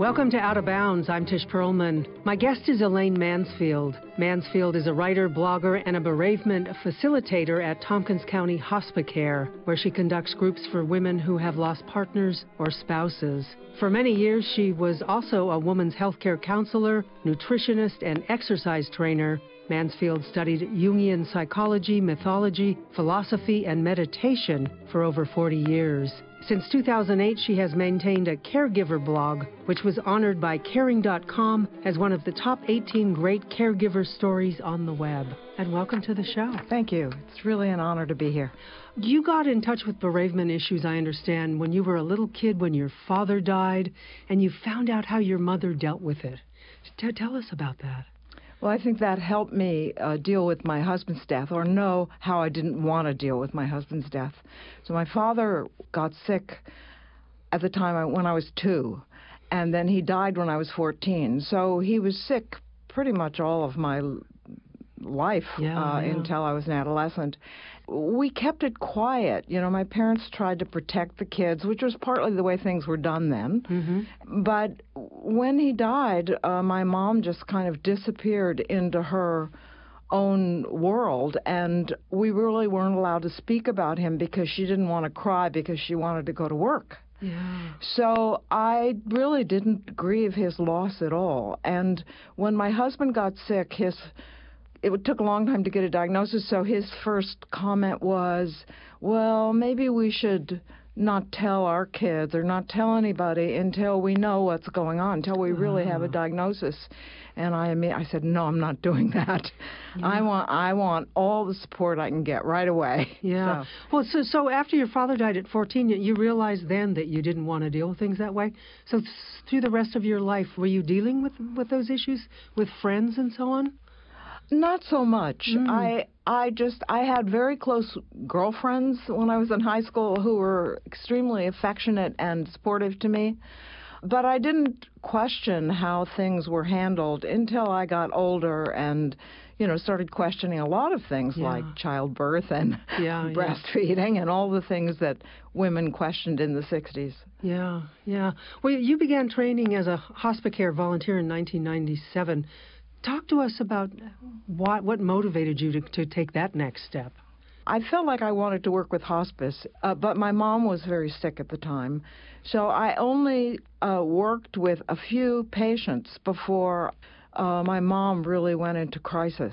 Welcome to Out of Bounds. I'm Tish Perlman. My guest is Elaine Mansfield. Mansfield is a writer, blogger, and a bereavement facilitator at Tompkins County Hospicare, where she conducts groups for women who have lost partners or spouses. For many years, she was also a woman's healthcare counselor, nutritionist, and exercise trainer. Mansfield studied Jungian psychology, mythology, philosophy, and meditation for over 40 years. Since 2008, she has maintained a caregiver blog, which was honored by Caring.com as one of the top 18 great caregiver stories on the web. And welcome to the show. Thank you. It's really an honor to be here. You got in touch with bereavement issues, I understand, when you were a little kid when your father died, and you found out how your mother dealt with it. Tell us about that. Well, I think that helped me deal with my husband's death, or know how I didn't want to deal with my husband's death. So my father got sick at the time when I was 2, and then he died when I was 14. So he was sick pretty much all of my life until I was an adolescent. We kept it quiet. You know, my parents tried to protect the kids, which was partly the way things were done then. Mm-hmm. But when he died, my mom just kind of disappeared into her own world, and we really weren't allowed to speak about him because she didn't want to cry because she wanted to go to work. Yeah. So I really didn't grieve his loss at all. And when my husband got sick, it took a long time to get a diagnosis, so his first comment was, well, maybe we should not tell our kids or not tell anybody until we know what's going on, until we really have a diagnosis. And I said, no, I'm not doing that. Yeah. I want all the support I can get right away. Yeah. So after your father died at 14, you realized then that you didn't want to deal with things that way. So through the rest of your life, were you dealing with those issues with friends and so on? Not so much. I had very close girlfriends when I was in high school who were extremely affectionate and supportive to me, but I didn't question how things were handled until I got older and, started questioning a lot of things like childbirth and breastfeeding and all the things that women questioned in the 60s. Yeah. Well, you began training as a Hospicare volunteer in 1997. Talk to us about what motivated you to take that next step. I felt like I wanted to work with hospice, but my mom was very sick at the time. So I only worked with a few patients before my mom really went into crisis.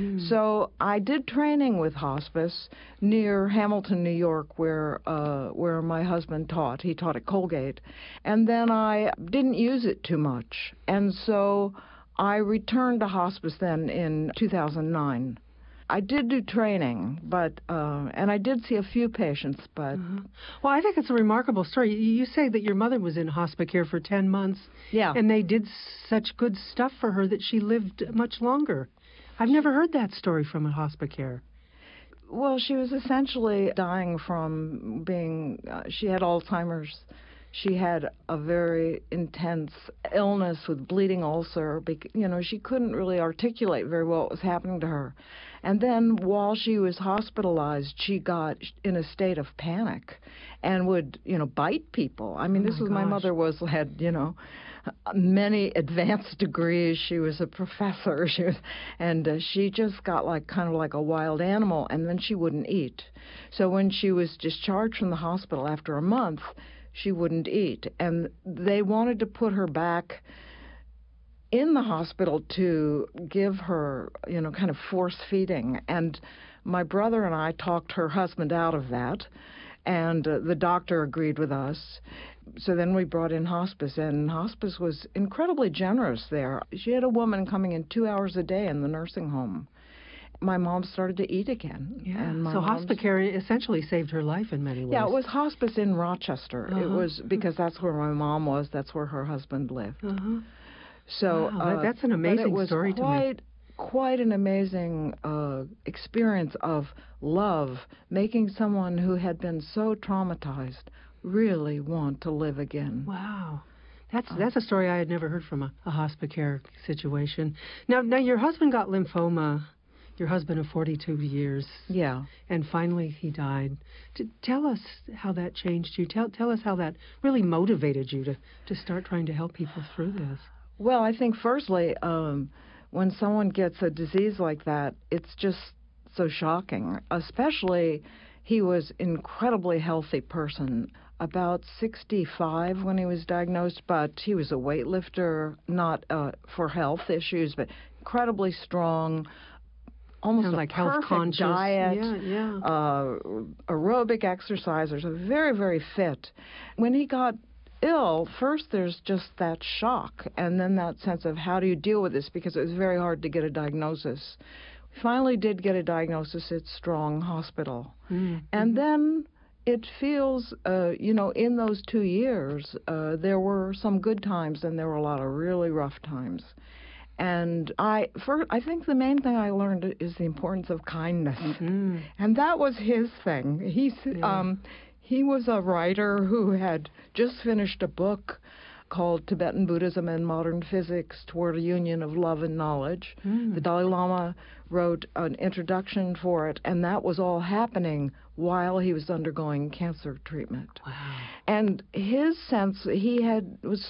So I did training with hospice near Hamilton, New York, where my husband taught. He taught at Colgate. And then I didn't use it too much. And so I returned to hospice then in 2009. I did do training, and I did see a few patients, but... Well, I think it's a remarkable story. You say that your mother was in Hospicare for 10 months, yeah, and they did such good stuff for her that she lived much longer. I've never heard that story from a Hospicare. Well, she was essentially dying from she had Alzheimer's. She had a very intense illness with bleeding ulcer. She couldn't really articulate very well what was happening to her. And then while she was hospitalized, she got in a state of panic and would, bite people. I mean, my mother had, many advanced degrees. She was a professor. She just got kind of like a wild animal, and then she wouldn't eat. So when she was discharged from the hospital after a month, she wouldn't eat, and they wanted to put her back in the hospital to give her, kind of force feeding. And my brother and I talked her husband out of that, and the doctor agreed with us. So then we brought in hospice, and hospice was incredibly generous there. She had a woman coming in 2 hours a day in the nursing home. My mom started to eat again. Yeah. And so Hospicare essentially saved her life in many ways. Yeah, it was hospice in Rochester. It was because that's where my mom was. That's where her husband lived. So that's an amazing story to me. Quite an amazing experience of love, making someone who had been so traumatized really want to live again. Wow. That's a story I had never heard from a Hospicare situation. Now your husband got lymphoma. your husband of 42 years. Yeah. And finally he died. Tell us how that changed you. Tell us how that really motivated you to start trying to help people through this. Well, I think firstly, when someone gets a disease like that, it's just so shocking. Especially, he was an incredibly healthy person, about 65 when he was diagnosed, but he was a weightlifter, not for health issues, but incredibly strong, almost Sounds a like perfect health conscious diet, yeah. Aerobic exercisers, very, very fit. When he got ill, first there's just that shock, and then that sense of how do you deal with this, because it was very hard to get a diagnosis. We finally did get a diagnosis at Strong Hospital. Mm-hmm. And then it feels, in those 2 years, there were some good times and there were a lot of really rough times. And I think the main thing I learned is the importance of kindness. Mm-hmm. And that was his thing. He was a writer who had just finished a book called Tibetan Buddhism and Modern Physics Toward a Union of Love and Knowledge. Mm. The Dalai Lama wrote an introduction for it, and that was all happening while he was undergoing cancer treatment. Wow. And his sense, he was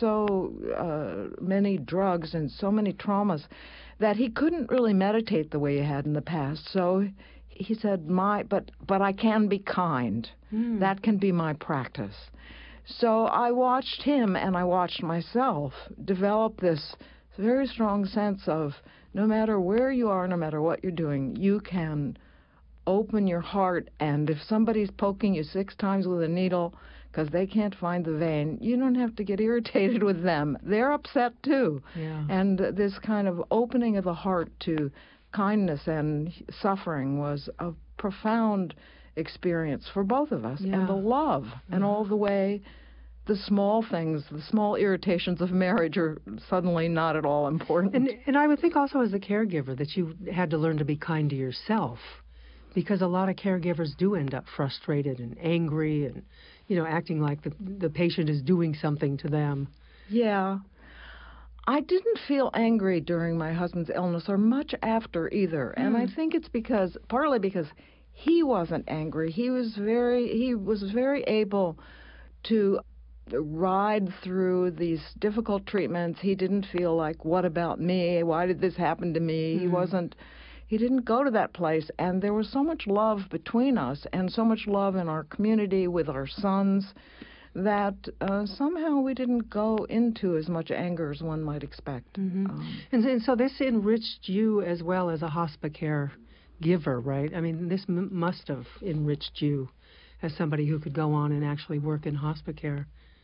so many drugs and so many traumas that he couldn't really meditate the way he had in the past. So he said, but I can be kind. Mm. That can be my practice. So I watched him and I watched myself develop this very strong sense of no matter where you are, no matter what you're doing, you can open your heart, and if somebody's poking you 6 times with a needle because they can't find the vein, you don't have to get irritated with them. They're upset too. Yeah. And this kind of opening of the heart to kindness and suffering was a profound experience for both of us. Yeah. And the love and all the way the small things, the small irritations of marriage are suddenly not at all important. And I would think also as a caregiver that you had to learn to be kind to yourself, because a lot of caregivers do end up frustrated and angry and, acting like the patient is doing something to them. Yeah. I didn't feel angry during my husband's illness or much after either. And I think it's partly because he wasn't angry. He was very able to ride through these difficult treatments. He didn't feel like, what about me? Why did this happen to me? He didn't go to that place. And there was so much love between us and so much love in our community with our sons that somehow we didn't go into as much anger as one might expect. Mm-hmm. And so this enriched you as well as a hospicare giver, right? I mean, this must have enriched you as somebody who could go on and actually work in hospicare.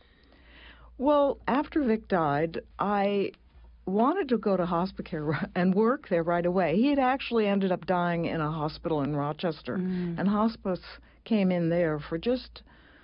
Well, after Vic died, I wanted to go to hospicare and work there right away. He had actually ended up dying in a hospital in Rochester, and hospice came in there for just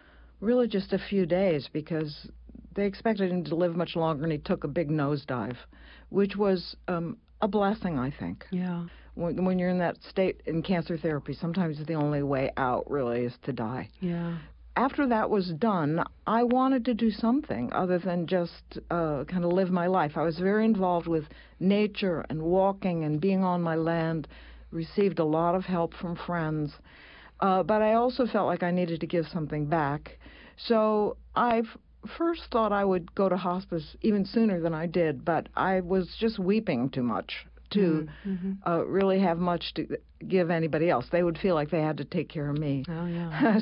a few days because they expected him to live much longer, and he took a big nosedive, which was a blessing, I think. Yeah. When you're in that state in cancer therapy, sometimes the only way out really is to die. Yeah. After that was done, I wanted to do something other than just kind of live my life. I was very involved with nature and walking and being on my land, received a lot of help from friends. But I also felt like I needed to give something back. So I first thought I would go to hospice even sooner than I did, but I was just weeping too much to really have much to give anybody else. They would feel like they had to take care of me. Oh, yeah.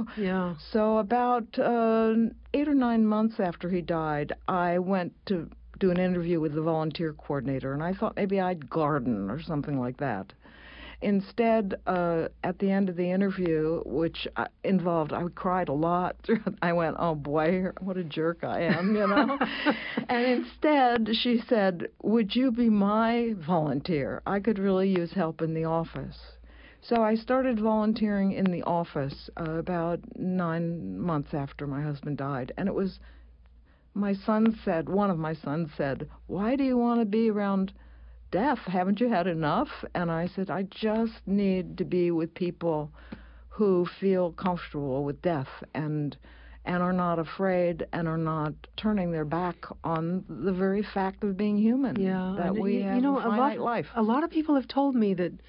So about 8 or 9 months after he died, I went to do an interview with the volunteer coordinator, and I thought maybe I'd garden or something like that. Instead, at the end of the interview, which involved, I cried a lot. I went, oh boy, what a jerk I am, And instead, she said, would you be my volunteer? I could really use help in the office. So I started volunteering in the office about 9 months after my husband died. And it was, one of my sons said, why do you want to be around death? Haven't you had enough? And I said, I just need to be with people who feel comfortable with death and are not afraid and are not turning their back on the very fact of being human. Yeah, that we have a finite life. A lot of people have told me that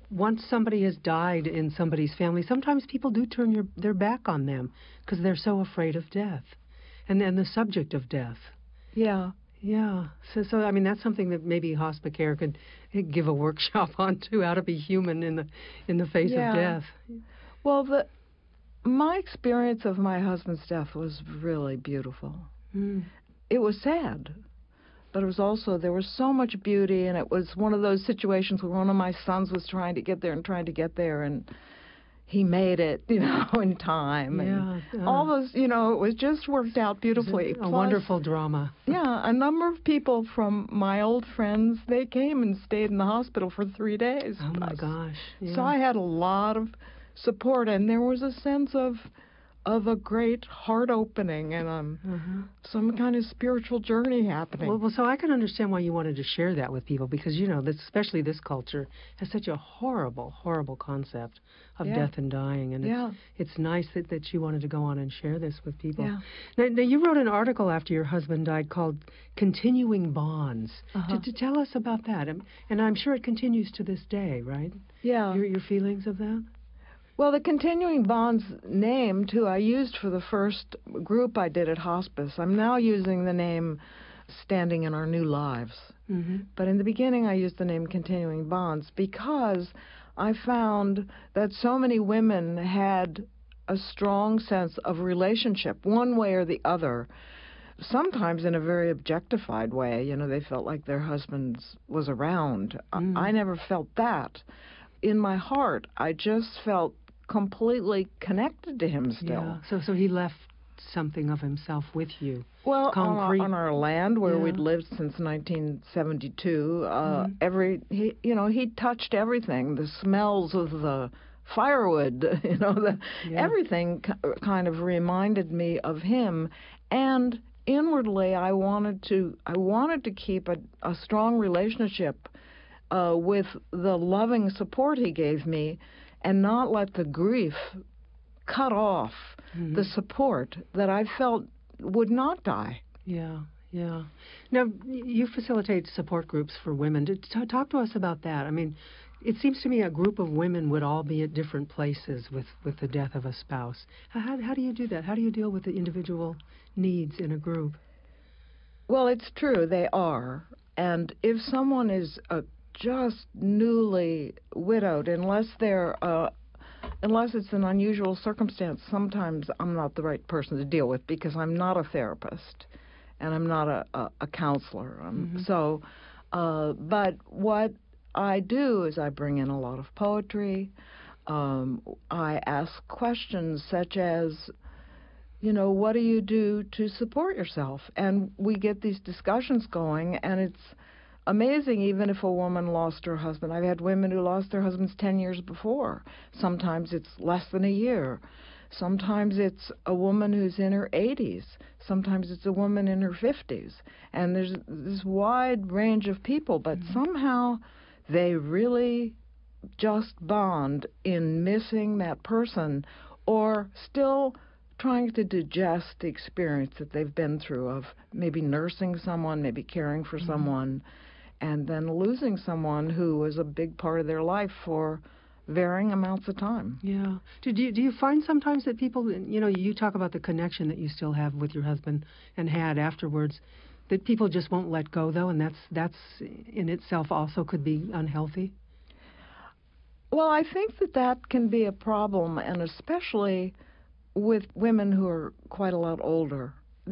once somebody has died in somebody's family, sometimes people do turn their back on them because they're so afraid of death and then the subject of death. Yeah. Yeah. So I mean, that's something that maybe Hospicare could give a workshop on too, how to be human in the face of death. Well, my experience of my husband's death was really beautiful. It was sad, but it was also, there was so much beauty, and it was one of those situations where one of my sons was trying to get there, and he made it, in time. Yeah. And all those, it was just worked out beautifully. A wonderful drama. Yeah, a number of people from my old friends, they came and stayed in the hospital for 3 days. Oh, my gosh. Yeah. So I had a lot of support, and there was a sense of a great heart opening and some kind of spiritual journey happening. Well, so I can understand why you wanted to share that with people, because especially this culture has such a horrible, horrible concept of death and dying, and it's nice that you wanted to go on and share this with people. Yeah. Now you wrote an article after your husband died called "Continuing Bonds." To tell us about that, and I'm sure it continues to this day, right? Yeah. Your feelings of that. Well, the Continuing Bonds name, too, I used for the first group I did at hospice. I'm now using the name Standing in Our New Lives. But in the beginning, I used the name Continuing Bonds because I found that so many women had a strong sense of relationship, one way or the other, sometimes in a very objectified way. They felt like their husbands was around. I never felt that. In my heart, I just felt completely connected to him still. Yeah. So he left something of himself with you. Well, on our land where we'd lived since 1972, he touched everything. The smells of the firewood, everything kind of reminded me of him. And inwardly, I wanted to keep a strong relationship with the loving support he gave me, and not let the grief cut off the support that I felt would not die. Yeah. Now, you facilitate support groups for women. Talk to us about that. I mean, it seems to me a group of women would all be at different places with the death of a spouse. How do you do that? How do you deal with the individual needs in a group? Well, it's true, they are. And if someone is just newly widowed, unless it's an unusual circumstance, sometimes I'm not the right person to deal with because I'm not a therapist and I'm not a counselor. But what I do is I bring in a lot of poetry. I ask questions such as, what do you do to support yourself? And we get these discussions going, and it's amazing. Even if a woman lost her husband, I've had women who lost their husbands 10 years before. Sometimes it's less than a year. Sometimes it's a woman who's in her 80s. Sometimes it's a woman in her 50s. And there's this wide range of people, but somehow they really just bond in missing that person or still trying to digest the experience that they've been through of maybe nursing someone, maybe caring for someone, and then losing someone who was a big part of their life for varying amounts of time. Yeah. Do you find sometimes that people, you talk about the connection that you still have with your husband and had afterwards, that people just won't let go, though, and that's in itself also could be unhealthy? Well, I think that can be a problem, and especially with women who are quite a lot older.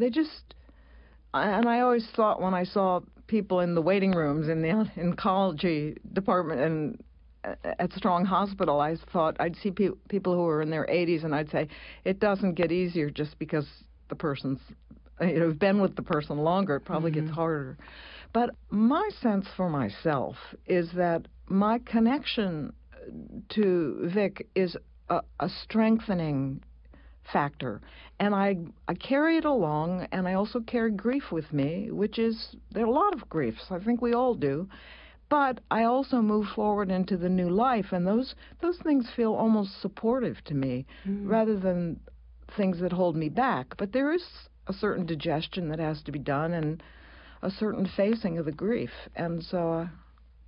And I always thought when I saw people in the waiting rooms in the oncology department and at Strong Hospital, I thought I'd see people who were in their 80s, and I'd say, it doesn't get easier just because the person's been with the person longer. It probably gets harder. But my sense for myself is that my connection to Vic is a strengthening factor, and I carry it along, and I also carry grief with me, there are a lot of griefs. I think we all do. But I also move forward into the new life, and those things feel almost supportive to me rather than things that hold me back. But there is a certain digestion that has to be done and a certain facing of the grief. And so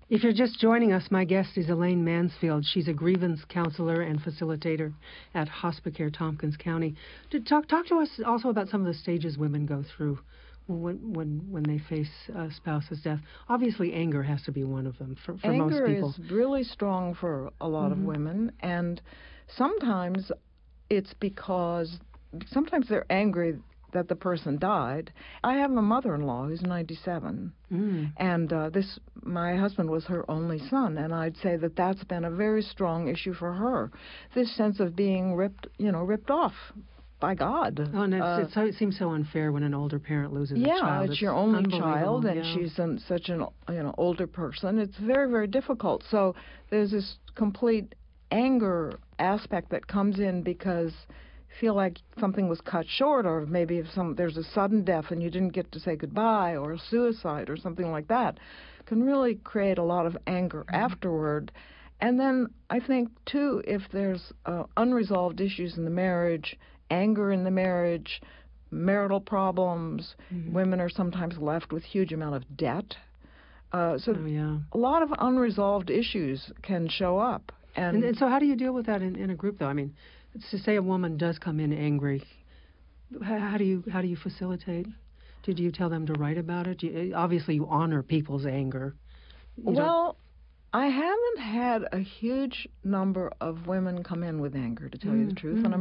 If you're just joining us, my guest is Elaine Mansfield. She's a grievance counselor and facilitator at Hospicare Tompkins County. Talk to us also about some of the stages women go through when they face a spouse's death. Obviously, anger has to be one of them for most people. Anger is really strong for a lot of women, and sometimes it's because sometimes they're angry that the person died. I have a mother-in-law who's 97, and my husband was her only son, and I'd say that that's been a very strong issue for her. This sense of being ripped off by God. Oh, and it seems so unfair when an older parent loses a child. Yeah, it's your only child, and yeah. she's such an older person. It's very, very difficult. So there's this complete anger aspect that comes in because feel like something was cut short, or maybe if there's a sudden death and you didn't get to say goodbye, or a suicide or something like that, can really create a lot of anger afterward. And then I think too, if there's unresolved issues in the marriage, anger in the marriage, marital problems, women are sometimes left with huge amount of debt. A lot of unresolved issues can show up. And so how do you deal with that in a group, though? I mean, to say a woman does come in angry, how do you facilitate? Do you tell them to write about it? Obviously, you honor people's anger. I haven't had a huge number of women come in with anger, to tell you the truth, and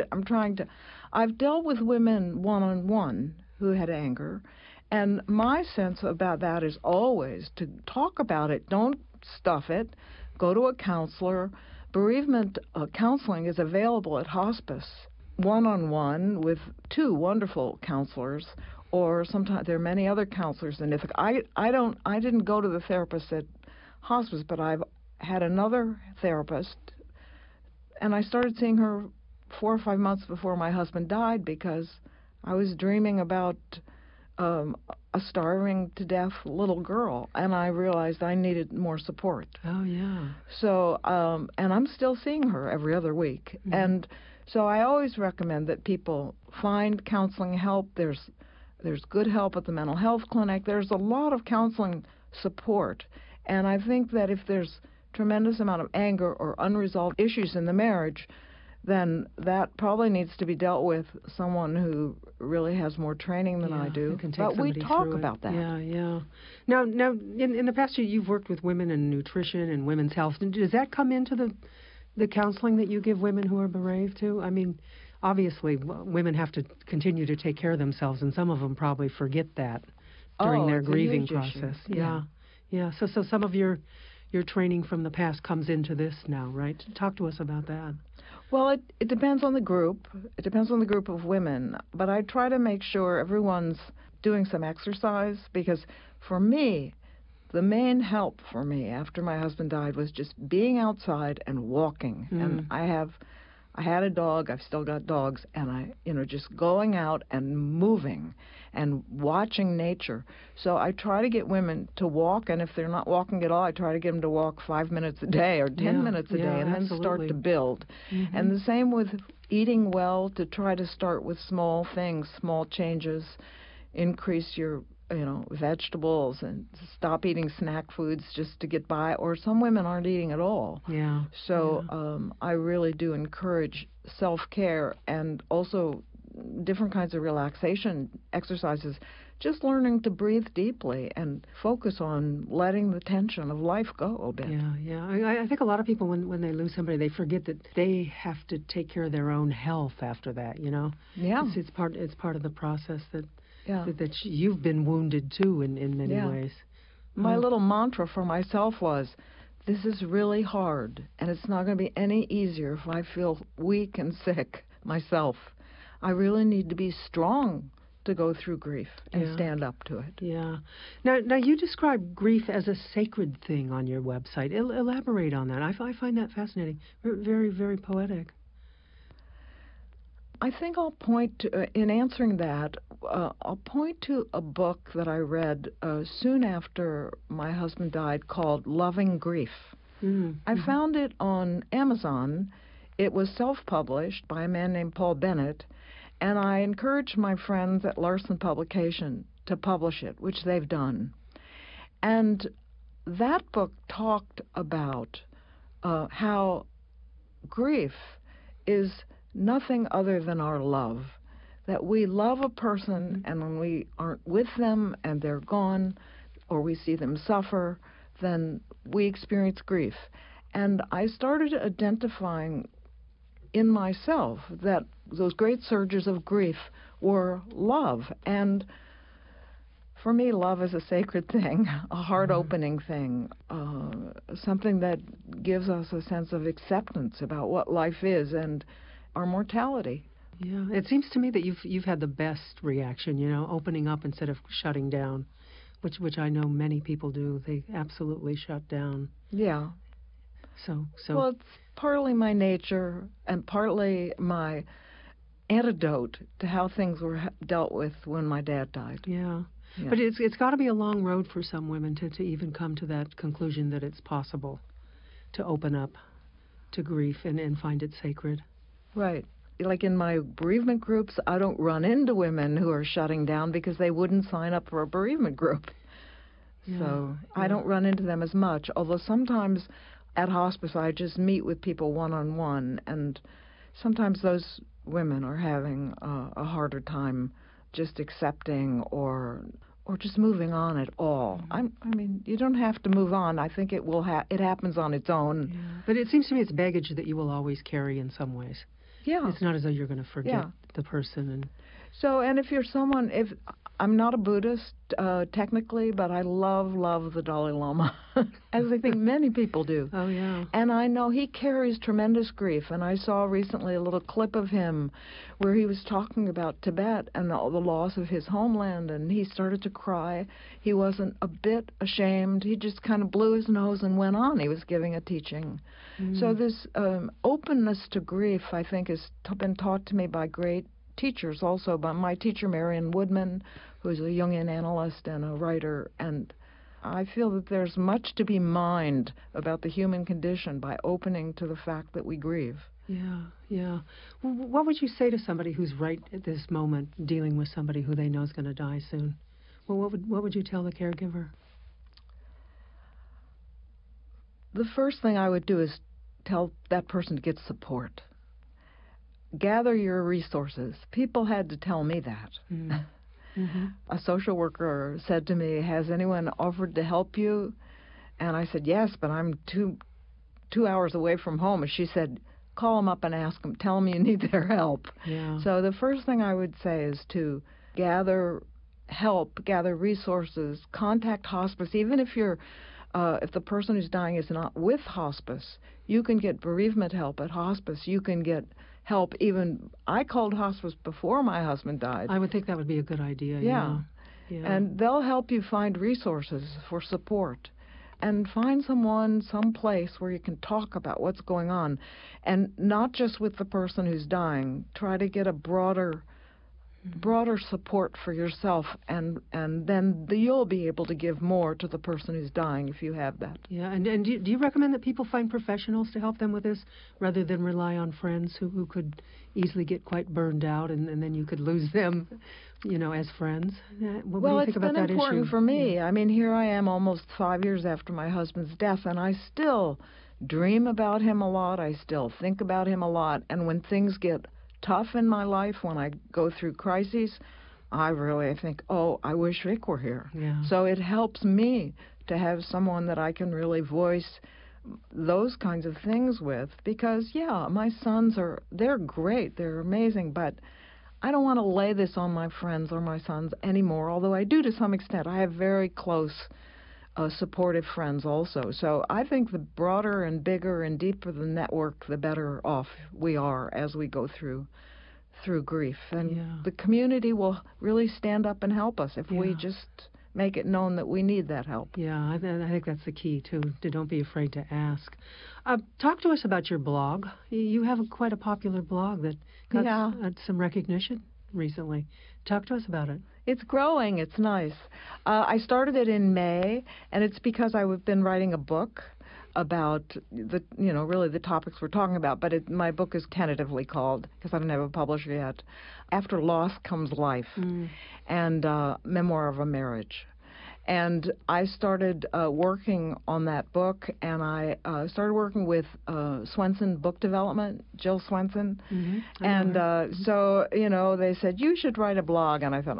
I've dealt with women one-on-one who had anger, and my sense about that is always to talk about it. Don't stuff it. Go to a counselor. Bereavement counseling is available at hospice, one-on-one with two wonderful counselors, or sometimes there are many other counselors in Ithaca. I didn't go to the therapist at hospice, but I've had another therapist, and I started seeing her 4 or 5 months before my husband died because I was dreaming about a starving to death little girl, and I realized I needed more support. Oh, yeah. So, and I'm still seeing her every other week. And so I always recommend that people find counseling help. There's good help at the mental health clinic. There's a lot of counseling support. And I think that if there's tremendous amount of anger or unresolved issues in the marriage, then that probably needs to be dealt with someone who really has more training than I do. But we talk about that. Yeah. Now, in the past year, you've worked with women in nutrition and women's health. Does that come into the counseling that you give women who are bereaved too? I mean, obviously, women have to continue to take care of themselves, and some of them probably forget that during their grieving process. Yeah. So some of your training from the past comes into this now, right? Talk to us about that. Well, it depends on the group. It depends on the group of women. But I try to make sure everyone's doing some exercise, because for me, the main help for me after my husband died was just being outside and walking. And I had a dog. I've still got dogs, and just going out and moving and watching nature. So I try to get women to walk, and if they're not walking at all, I try to get them to walk 5 minutes a day or 10 minutes a day, and then start to build. And the same with eating well, to try to start with small things, small changes, increase your vegetables, and stop eating snack foods just to get by, or some women aren't eating at all. So I really do encourage self-care, and also different kinds of relaxation exercises, just learning to breathe deeply and focus on letting the tension of life go a bit. I think a lot of people, when they lose somebody, they forget that they have to take care of their own health after that, It's part of the process that you've been wounded too in many ways. My little mantra for myself was, this is really hard, and it's not going to be any easier if I feel weak and sick myself. I really need to be strong to go through grief and stand up to it. Now you describe grief as a sacred thing on your website. Elaborate on that. I find that fascinating. Very, very poetic. I think I'll point to, in answering that, I'll point to a book that I read soon after my husband died called Loving Grief. I found it on Amazon. It was self-published by a man named Paul Bennett, and I encouraged my friends at Larson Publication to publish it, which they've done. And that book talked about how grief is nothing other than our love. That we love a person, and when we aren't with them and they're gone, or we see them suffer, then we experience grief. And I started identifying in myself that those great surges of grief were love. And for me, love is a sacred thing, a heart-opening thing, something that gives us a sense of acceptance about what life is and our mortality. Yeah, it seems to me that you've had the best reaction, opening up instead of shutting down, which I know many people do. They absolutely shut down. Yeah. So. Well, it's partly my nature and partly my antidote to how things were dealt with when my dad died. Yeah. Yeah. But it's got to be a long road for some women to even come to that conclusion that it's possible to open up to grief and find it sacred. Right. Like in my bereavement groups, I don't run into women who are shutting down because they wouldn't sign up for a bereavement group. Yeah, So yeah. I don't run into them as much, although sometimes at hospice I just meet with people one-on-one, and sometimes those women are having a harder time just accepting or just moving on at all. I mean, you don't have to move on. I think it will it happens on its own. Yeah. But it seems to me it's baggage that you will always carry in some ways. Yeah. It's not as though you're going to forget the person. And so, and if you're someone, if I'm not a Buddhist technically, but I love the Dalai Lama, as I think many people do. Oh, yeah. And I know he carries tremendous grief. And I saw recently a little clip of him where he was talking about Tibet and the loss of his homeland, and he started to cry. He wasn't a bit ashamed. He just kind of blew his nose and went on. He was giving a teaching. So this openness to grief, I think, has been taught to me by great teachers, also by my teacher Marion Woodman, who's a Jungian analyst and a writer, and I feel that there's much to be mined about the human condition by opening to the fact that we grieve. Yeah, yeah. Well, what would you say to somebody who's right at this moment dealing with somebody who they know is going to die soon? Well, what would you tell the caregiver? The first thing I would do is tell that person to get support. Gather your resources. People had to tell me that. Mm-hmm. A social worker said to me, "Has anyone offered to help you?" And I said, "Yes, but I'm two hours away from home." And she said, "Call them up and ask them. Tell them you need their help." Yeah. So the first thing I would say is to gather help, gather resources, contact hospice. Even if you're if the person who's dying is not with hospice, you can get bereavement help at hospice. You can get help even. I called hospice before my husband died. I would think that would be a good idea. Yeah. And they'll help you find resources for support and find someone, someplace where you can talk about what's going on, and not just with the person who's dying. Try to get a broader support for yourself, and then you'll be able to give more to the person who's dying if you have that. Yeah, and do you recommend that people find professionals to help them with this rather than rely on friends who could easily get quite burned out, and then you could lose them, as friends? What do you think about that issue? Well, it's been important for me. I mean, here I am almost 5 years after my husband's death, and I still dream about him a lot. I still think about him a lot, and when things get tough in my life, when I go through crises, I really think, oh, I wish Rick were here. Yeah. So it helps me to have someone that I can really voice those kinds of things with, because, yeah, my sons they're great, they're amazing, but I don't want to lay this on my friends or my sons anymore, although I do to some extent. I have very close supportive friends also. So I think the broader and bigger and deeper the network, the better off we are as we go through grief. And the community will really stand up and help us if we just make it known that we need that help. Yeah, I think that's the key, too, to don't be afraid to ask. Talk to us about your blog. You have quite a popular blog that got some recognition recently. Talk to us about it. It's growing. It's nice. I started it in May, and it's because I've been writing a book about really the topics we're talking about. But my book is tentatively called, because I don't have a publisher yet, After Loss Comes Life, and Memoir of a Marriage. And I started working on that book, and I started working with Swenson Book Development, Jill Swenson. Mm-hmm. And so, they said, you should write a blog. And I thought,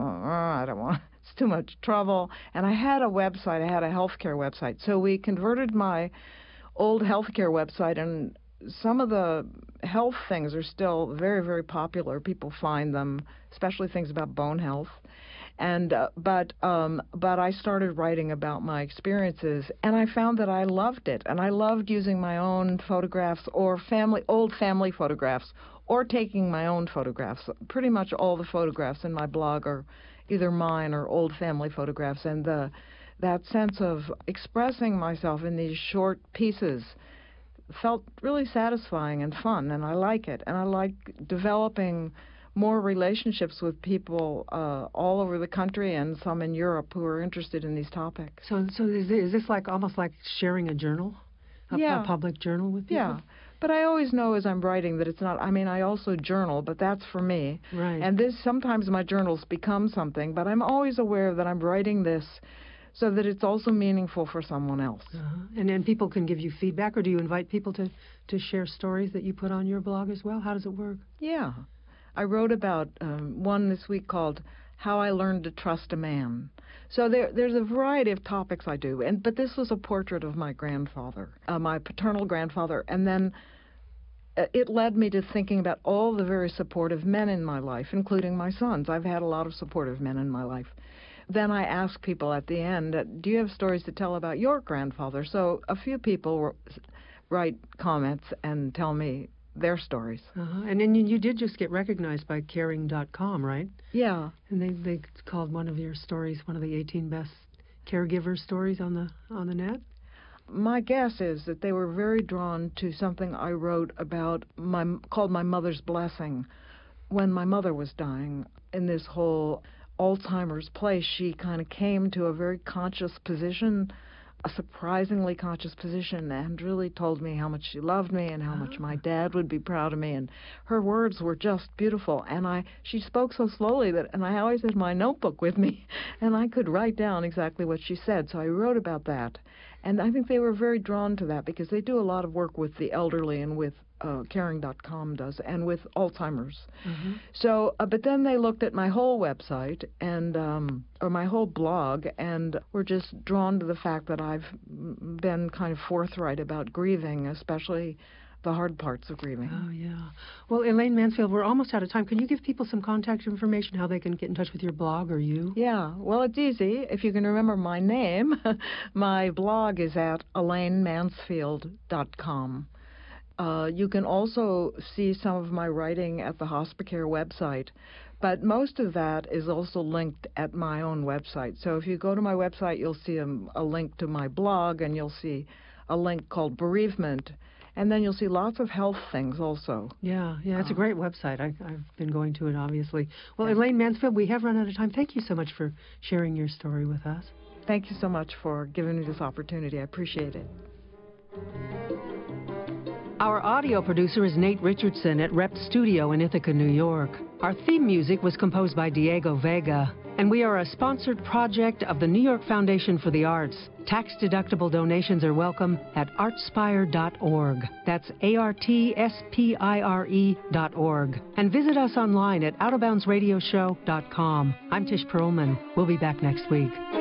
I don't want, it's too much trouble. And I had a website, I had a healthcare website. So we converted my old healthcare website, and some of the health things are still very, very popular. People find them, especially things about bone health. And but I started writing about my experiences, and I found that I loved it, and I loved using my own photographs or old family photographs, or taking my own photographs. Pretty much all the photographs in my blog are either mine or old family photographs, and that sense of expressing myself in these short pieces felt really satisfying and fun, and I like it, and I like developing more relationships with people all over the country and some in Europe who are interested in these topics. So is this almost like sharing a journal, a public journal with people? Yeah, but I always know as I'm writing that it's not. I mean, I also journal, but that's for me. Right. And sometimes my journals become something, but I'm always aware that I'm writing this so that it's also meaningful for someone else. And then people can give you feedback, or do you invite people to share stories that you put on your blog as well? How does it work? Yeah. I wrote about one this week called How I Learned to Trust a Man. So there's a variety of topics I do, but this was a portrait of my grandfather, my paternal grandfather, and then it led me to thinking about all the very supportive men in my life, including my sons. I've had a lot of supportive men in my life. Then I asked people at the end, do you have stories to tell about your grandfather? So a few people write comments and tell me their stories. And then you did just get recognized by Caring.com, right? Yeah. And they called one of your stories one of the 18 best caregiver stories on the net? My guess is that they were very drawn to something I wrote about called My Mother's Blessing. When my mother was dying, in this whole Alzheimer's place, she kind of came to a very conscious position, a surprisingly conscious position, and really told me how much she loved me and how much my dad would be proud of me. And her words were just beautiful. And she spoke so slowly and I always had my notebook with me, and I could write down exactly what she said. So I wrote about that. And I think they were very drawn to that because they do a lot of work with the elderly and with Caring.com does, and with Alzheimer's. Mm-hmm. So, but then they looked at my whole website and or my whole blog, and were just drawn to the fact that I've been kind of forthright about grieving, especially the hard parts of grieving. Oh, yeah. Well, Elaine Mansfield, we're almost out of time. Can you give people some contact information, how they can get in touch with your blog or you? Yeah. Well, it's easy. If you can remember my name, my blog is at ElaineMansfield.com. You can also see some of my writing at the Hospicare website, but most of that is also linked at my own website. So if you go to my website, you'll see a link to my blog, and you'll see a link called Bereavement, and then you'll see lots of health things also. Yeah, it's a great website. I've been going to it, obviously. Well, yeah. Elaine Mansfield, we have run out of time. Thank you so much for sharing your story with us. Thank you so much for giving me this opportunity. I appreciate it. Our audio producer is Nate Richardson at Rep Studio in Ithaca, New York. Our theme music was composed by Diego Vega, and we are a sponsored project of the New York Foundation for the Arts. Tax-deductible donations are welcome at artspire.org. That's ARTSPIRE.org. And visit us online at OutofBoundsRadioshow.com. I'm Tish Perlman. We'll be back next week.